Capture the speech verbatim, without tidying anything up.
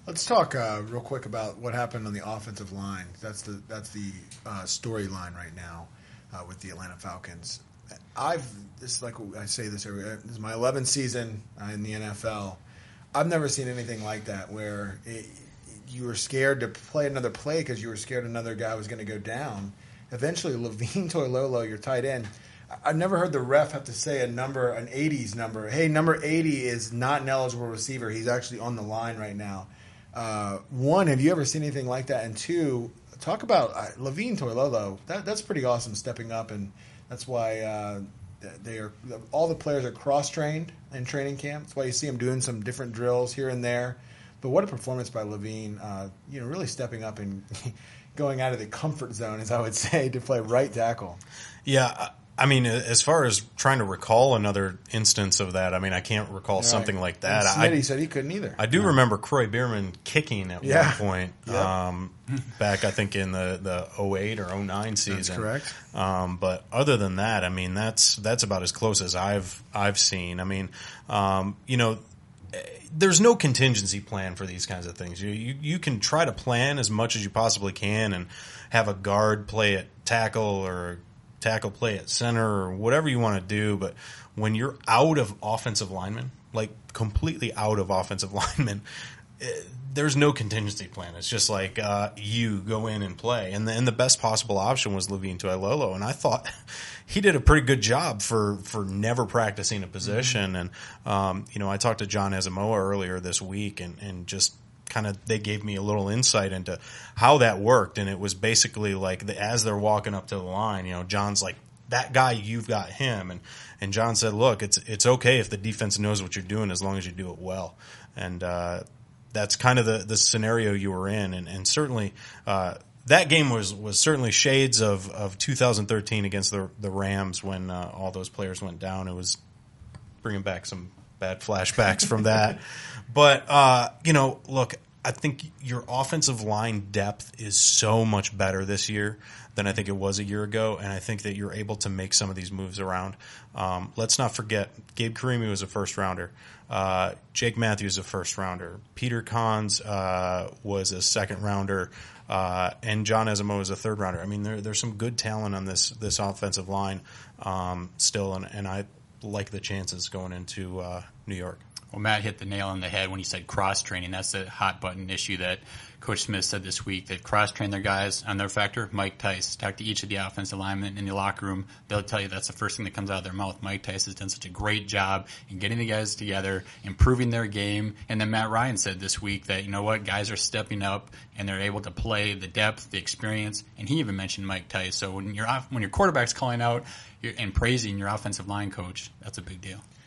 Let's talk uh, real quick about what happened on the offensive line. That's the that's the uh, storyline right now uh, with the Atlanta Falcons. I've this is like I say this every this is my eleventh season uh, in the N F L. I've never seen anything like that where it, you were scared to play another play because you were scared another guy was going to go down. Eventually, Levine Toilolo, your tight end. I've never heard the ref have to say a number, an eighties number. Hey, number eighty is not an eligible receiver. He's actually on the line right now. Uh, one, have you ever seen anything like that? And two, talk about uh, Levine Toilolo. That, that's pretty awesome stepping up, and that's why uh, they are. All the players are cross-trained in training camp. That's why you see them doing some different drills here and there. But what a performance by Levine! Uh, you know, really stepping up and going out of the comfort zone, as I would say, to play right tackle. Yeah. I mean, as far as trying to recall another instance of that, I mean, I can't recall right. something like that. And Smitty said he couldn't either. I do yeah. remember Croy Bierman kicking at yeah. one point yep. um, back, I think, in the, the oh eight or oh nine season. That's correct. Um, but other than that, I mean, that's that's about as close as I've I've seen. I mean, um, you know, there's no contingency plan for these kinds of things. You, you you can try to plan as much as you possibly can and have a guard play at tackle or tackle play at center or whatever you want to do, but when you're out of offensive linemen, like completely out of offensive linemen, it, there's no contingency plan. It's just like uh, you go in and play. And the, and the best possible option was Levine Toilolo, and I thought he did a pretty good job for, for never practicing a position. Mm-hmm. And, um, you know, I talked to John Asamoah earlier this week and, and just kind of they gave me a little insight into how that worked, and it was basically like the, as they're walking up to the line, you know, John's like, that guy, you've got him, and and John said, look, it's it's okay if the defense knows what you're doing as long as you do it well, and uh, that's kind of the the scenario you were in, and and certainly uh, that game was was certainly shades of of two thousand thirteen against the the Rams when uh, all those players went down. It was bringing back some bad flashbacks from that. But, uh, you know, look, I think your offensive line depth is so much better this year than I think it was a year ago, and I think that you're able to make some of these moves around. Um, let's not forget, Gabe Karimi was a first-rounder. Uh, Jake Matthews a first-rounder. Peter Kahns uh, was a second-rounder. Uh, and John Asamoah is a third-rounder. I mean, there, there's some good talent on this this offensive line um, still, and, and I like the chances going into uh, New York. Well, Matt hit the nail on the head when he said cross-training. That's a hot-button issue that Coach Smith said this week, that cross-train their guys on their factor. Mike Tice, talk to each of the offensive linemen in the locker room. They'll tell you that's the first thing that comes out of their mouth. Mike Tice has done such a great job in getting the guys together, improving their game. And then Matt Ryan said this week that, you know what, guys are stepping up and they're able to play the depth, the experience. And he even mentioned Mike Tice. So when, you're off, when your quarterback's calling out and praising your offensive line coach, that's a big deal.